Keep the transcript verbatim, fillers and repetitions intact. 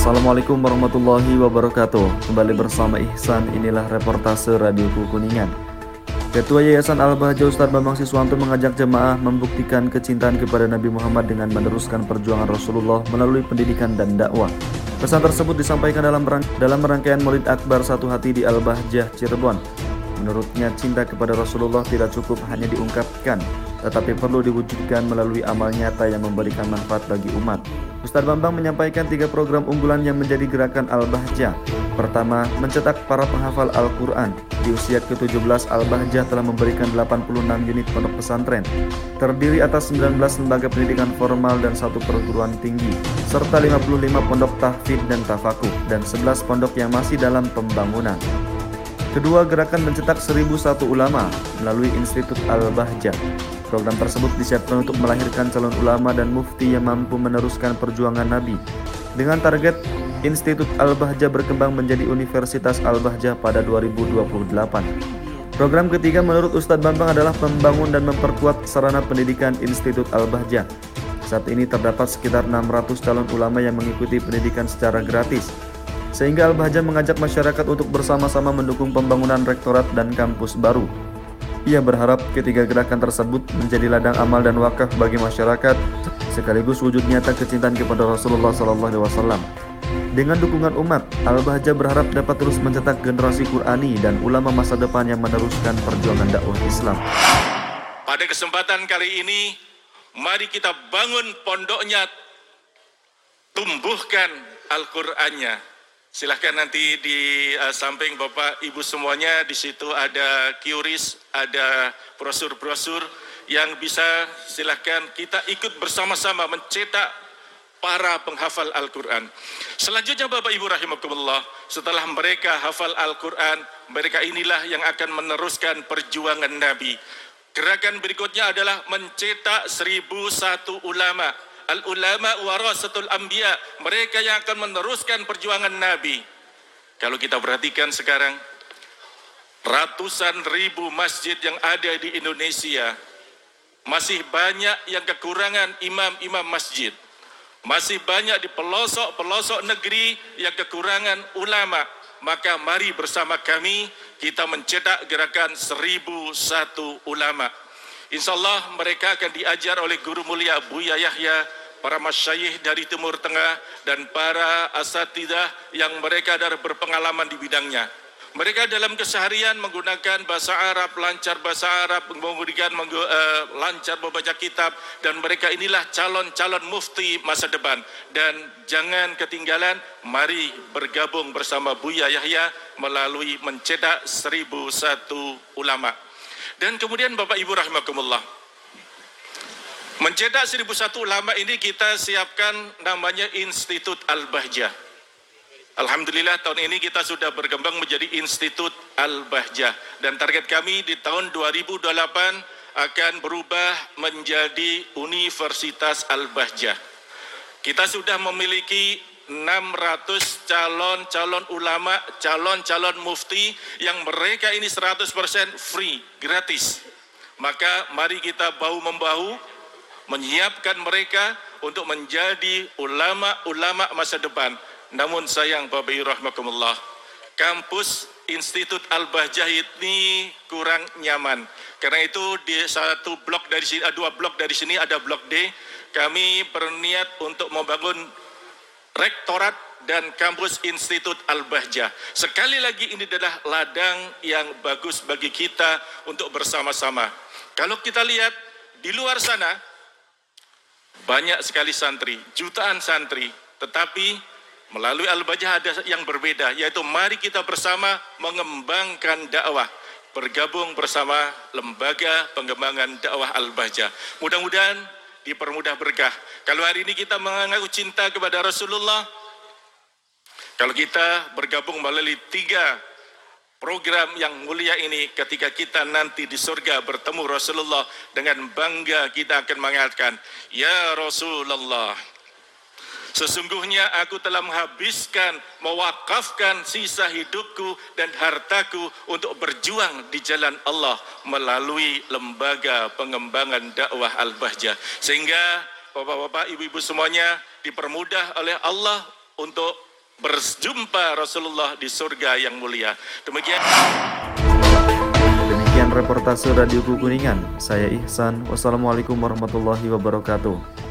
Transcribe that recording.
Assalamualaikum warahmatullahi wabarakatuh. Kembali bersama Ihsan, inilah reportase Radioku Kuningan. Ketua Yayasan Al-Bahjah Ustadz Bambang Siswanto mengajak jemaah membuktikan kecintaan kepada Nabi Muhammad dengan meneruskan perjuangan Rasulullah melalui pendidikan dan dakwah. Pesan tersebut disampaikan dalam, rang dalam rangkaian Maulid Akbar Satu Hati di Al-Bahjah Cirebon. Menurutnya, cinta kepada Rasulullah tidak cukup hanya diungkapkan, tetapi perlu diwujudkan melalui amal nyata yang memberikan manfaat bagi umat. Ustadz Bambang menyampaikan tiga program unggulan yang menjadi gerakan Al-Bahjah. Pertama, mencetak para penghafal Al-Quran. Di usia ke tujuh belas, Al-Bahjah telah memberikan delapan puluh enam unit pondok pesantren, terdiri atas sembilan belas lembaga pendidikan formal dan satu perguruan tinggi, serta lima puluh lima pondok tahfidz dan tafakuh, dan sebelas pondok yang masih dalam pembangunan. Kedua, gerakan mencetak seribu satu ulama melalui Institut Al-Bahjah. Program tersebut disiapkan untuk melahirkan calon ulama dan mufti yang mampu meneruskan perjuangan Nabi. Dengan target Institut Al-Bahjah berkembang menjadi Universitas Al-Bahjah pada dua ribu dua puluh delapan. Program ketiga menurut Ustadz Bambang adalah membangun dan memperkuat sarana pendidikan Institut Al-Bahjah. Saat ini terdapat sekitar enam ratus calon ulama yang mengikuti pendidikan secara gratis, sehingga Al-Bahjah mengajak masyarakat untuk bersama-sama mendukung pembangunan rektorat dan kampus baru. Ia berharap ketiga gerakan tersebut menjadi ladang amal dan wakaf bagi masyarakat, sekaligus wujud nyata kecintaan kepada Rasulullah shallallahu alaihi wasallam. Dengan dukungan umat, Al-Bahjah berharap dapat terus mencetak generasi Qurani dan ulama masa depan yang meneruskan perjuangan dakwah Islam. Pada kesempatan kali ini, mari kita bangun pondoknya, tumbuhkan Al-Qur'annya. Silahkan nanti di uh, samping Bapak Ibu semuanya, di situ ada QRIS, ada brosur-brosur yang bisa silahkan kita ikut bersama-sama mencetak para penghafal Al-Quran. Selanjutnya Bapak Ibu rahimakumullah, setelah mereka hafal Al-Quran, mereka inilah yang akan meneruskan perjuangan Nabi. Gerakan berikutnya adalah mencetak seribu satu ulama. Al-ulama warasatul anbiya, mereka yang akan meneruskan perjuangan Nabi. Kalau kita perhatikan sekarang, ratusan ribu masjid yang ada di Indonesia, masih banyak yang kekurangan imam-imam masjid. Masih banyak di pelosok-pelosok negeri yang kekurangan ulama. Maka mari bersama kami kita mencetak gerakan seribu satu ulama. InsyaAllah mereka akan diajar oleh Guru Mulia Buya Yahya, para masyayikh dari Timur Tengah, dan para asatidah yang mereka ada berpengalaman di bidangnya. Mereka dalam keseharian menggunakan bahasa Arab, lancar bahasa Arab, menggunakan uh, lancar membaca kitab, dan mereka inilah calon-calon mufti masa depan. Dan jangan ketinggalan, mari bergabung bersama Buya Yahya melalui mencetak seribu satu ulama. Dan kemudian Bapak Ibu rahimakumullah, mencetak seribu satu ulama ini kita siapkan namanya Institut Al-Bahjah. Alhamdulillah tahun ini kita sudah berkembang menjadi Institut Al-Bahjah. Dan target kami di tahun dua ribu dua puluh delapan akan berubah menjadi Universitas Al-Bahjah. Kita sudah memiliki enam ratus calon-calon ulama, calon-calon mufti yang mereka ini seratus persen free, gratis. Maka mari kita bahu-membahu menyiapkan mereka untuk menjadi ulama-ulama masa depan. Namun sayang Bapak Ibu rahimakumullah, kampus Institut Al-Bahjah ini kurang nyaman. Karena itu di satu blok dari sini, dua blok dari sini ada blok D, kami berniat untuk membangun rektorat dan kampus Institut Al-Bahjah. Sekali lagi ini adalah ladang yang bagus bagi kita untuk bersama-sama. Kalau kita lihat di luar sana, banyak sekali santri, jutaan santri, tetapi melalui Al-Bahjah ada yang berbeda, yaitu mari kita bersama mengembangkan dakwah, bergabung bersama lembaga pengembangan dakwah Al-Bahjah. Mudah-mudahan dipermudah berkah. Kalau hari ini kita mengaku cinta kepada Rasulullah, kalau kita bergabung melalui tiga program yang mulia ini, ketika kita nanti di surga bertemu Rasulullah, dengan bangga kita akan mengatakan, ya Rasulullah, sesungguhnya aku telah menghabiskan, mewakafkan sisa hidupku dan hartaku untuk berjuang di jalan Allah melalui lembaga pengembangan dakwah Al-Bahjah. Sehingga Bapak-bapak, ibu-ibu semuanya dipermudah oleh Allah untuk berjumpa Rasulullah di surga yang mulia. Demikian. Demikian reportase Radio Kuningan. Saya Ihsan. Wassalamualaikum warahmatullahi wabarakatuh.